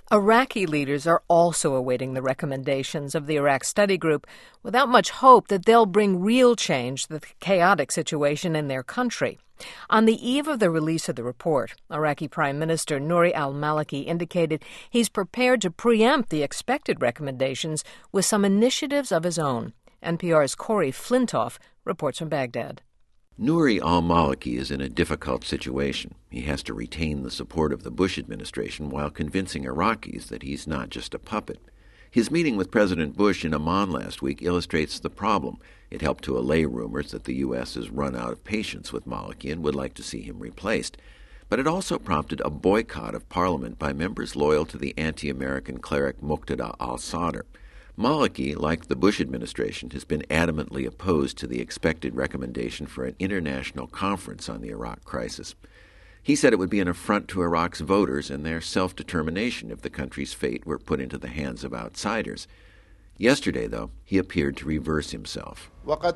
Iraqi leaders are also awaiting the recommendations of the Iraq Study Group without much hope that they'll bring real change to the chaotic situation in their country. On the eve of the release of the report, Iraqi Prime Minister Nouri al-Maliki indicated he's prepared to preempt the expected recommendations with some initiatives of his own. NPR's Corey Flintoff reports from Baghdad. Nouri al-Maliki is in a difficult situation. He has to retain the support of the Bush administration while convincing Iraqis that he's not just a puppet. His meeting with President Bush in Amman last week illustrates the problem. It helped to allay rumors that the U.S. has run out of patience with Maliki and would like to see him replaced. But it also prompted a boycott of Parliament by members loyal to the anti-American cleric Muqtada al-Sadr. Maliki, like the Bush administration, has been adamantly opposed to the expected recommendation for an international conference on the Iraq crisis. He said it would be an affront to Iraq's voters and their self-determination if the country's fate were put into the hands of outsiders. Yesterday, though, he appeared to reverse himself.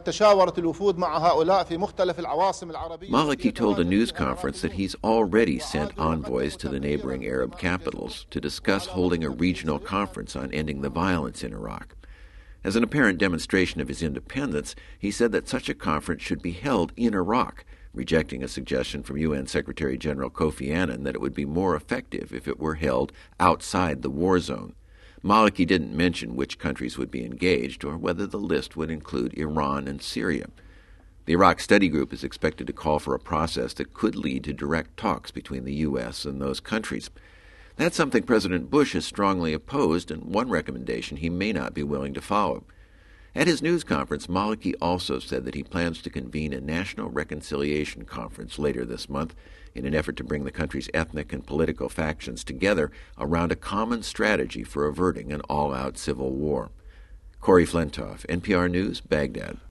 Maliki told a news conference that he's already sent envoys to the neighboring Arab capitals to discuss holding a regional conference on ending the violence in Iraq. As an apparent demonstration of his independence, he said that such a conference should be held in Iraq, rejecting a suggestion from UN Secretary General Kofi Annan that it would be more effective if it were held outside the war zone. Maliki didn't mention which countries would be engaged or whether the list would include Iran and Syria. The Iraq Study Group is expected to call for a process that could lead to direct talks between the U.S. and those countries. That's something President Bush has strongly opposed, and one recommendation he may not be willing to follow. At his news conference, Maliki also said that he plans to convene a national reconciliation conference later this month in an effort to bring the country's ethnic and political factions together around a common strategy for averting an all-out civil war. Corey Flintoff, NPR News, Baghdad.